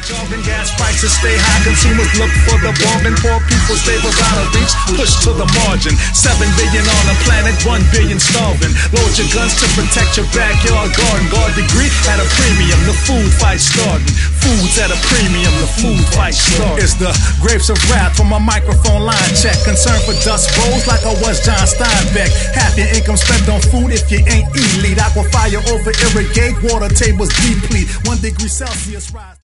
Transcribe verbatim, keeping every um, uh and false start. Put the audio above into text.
jogging, gas prices stay high, consumers look for the bargain. Poor people stay without a reach, pushed to the margin. Seven billion on the planet, one billion starving. Load your guns to protect your backyard garden. Guard degree at a premium, the food fight starting. Food's at a premium, the food fight starting. It's the grapes of wrath from my microphone line check. Concerned for dust rolls like I was John Steinbeck. Half your income spent on food if you ain't elite. Aqua fire over irrigate, water tables deplete. One degree Celsius rise.